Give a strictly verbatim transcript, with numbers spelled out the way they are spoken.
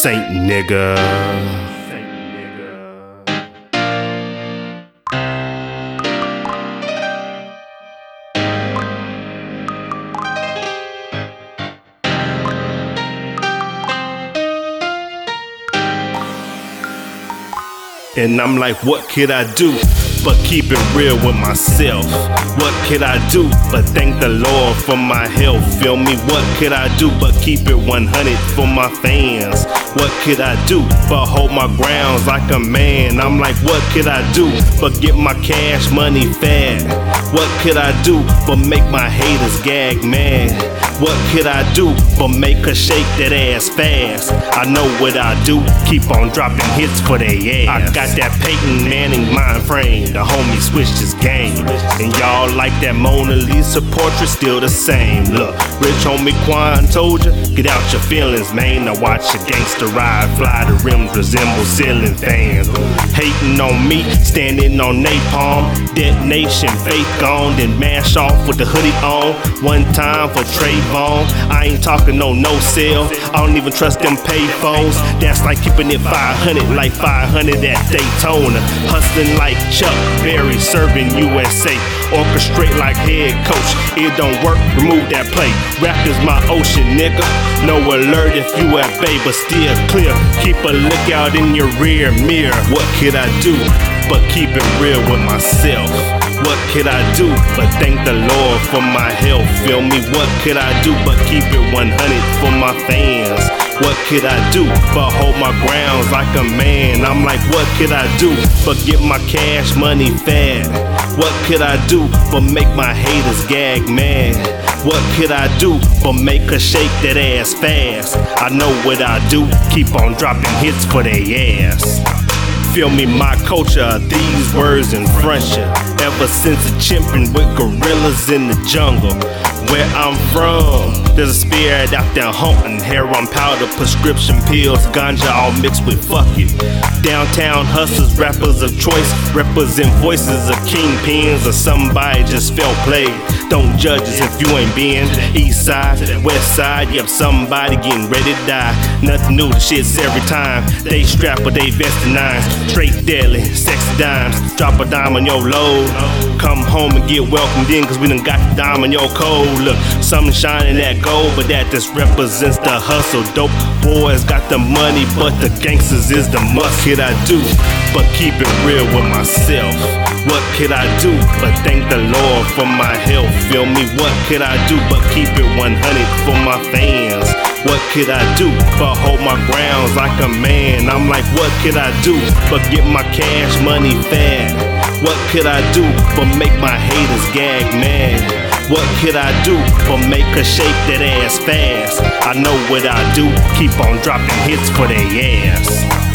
Saint nigga. And I'm like, what could I do but keep it real with myself? What could I do but thank the Lord for my health? Feel me? What could I do but keep it one hundred for my fans? What could I do but hold my grounds like a man? I'm like, what could I do but get my cash money fat? What could I do but make my haters gag mad? What could I do but make her shake that ass fast? I know what I do, keep on dropping hits for their ass. I got that Peyton Manning mind frame, the homie switched his game. And y'all like that Mona Lisa portrait, still the same. Look, rich homie Quan told you, get out your feelings, man. Now watch a gangster ride, fly, the rims resemble ceiling fans. Hating on me, standing on napalm, detonation, faith gone, then mash off with the hoodie on. One time for Trayvon, I ain't talking no no sale, I don't even trust them payphones. That's like keeping it five hundred, like five hundred at Daytona. Hustling like Chuck Berry, serving U S A. Orchestrate like head coach, it don't work, remove that plate. Rap is my ocean, nigga. No alert if you at bay, but still clear. Keep a lookout in your rear mirror. What could I do but keep it real with myself? What could I do but thank the Lord for my health? Feel me? What could I do but keep it one hundred for my fans? What could I do but hold my grounds like a man? I'm like, what could I do but get my cash money fat? What could I do but make my haters gag mad? What could I do but make her shake that ass fast? I know what I do, keep on dropping hits for their ass. Feel me, my culture, these words in French. Ever since a chimpin' with gorillas in the jungle. Where I'm from, there's a spirit out there hunting. Heroin powder, prescription pills, ganja all mixed with fuck it. Downtown hustlers, rappers of choice, represent voices of kingpins or somebody just felt played. Don't judge us if you ain't been. East side, west side, yep, somebody getting ready to die. Nothing new, the shit's every time. They strap or they vest in nines. Straight deadly, sexy dimes. Drop a dime on your load. Come home and get welcomed in, cause we done got the dime on your code. Look, something shining that gold, but that just represents the hustle. Dope boys got the money, but the gangsters is the must. What could I do but keep it real with myself? What could I do but thank the Lord for my health? Feel me? What could I do but keep it one hundred for my fans? What could I do but hold my grounds like a man? I'm like, what could I do but get my cash money fat? What could I do but make my haters gag mad? What could I do but make her shake that ass fast? I know what I do, keep on dropping hits for their ass.